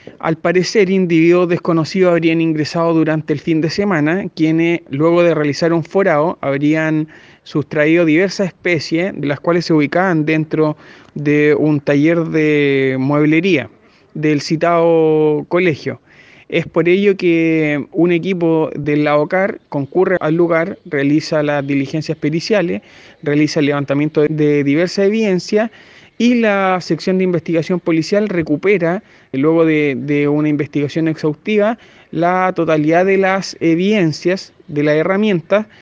Al parecer, individuos desconocidos habrían ingresado durante el fin de semana, quienes luego de realizar un forado habrían sustraído diversas especies, de las cuales se ubicaban dentro de un taller de mueblería del citado colegio. Es por ello que un equipo del LAOCAR concurre al lugar, realiza las diligencias periciales, realiza el levantamiento de diversas evidencias y la sección de investigación policial recupera, luego de una investigación exhaustiva, la totalidad de las evidencias de la herramienta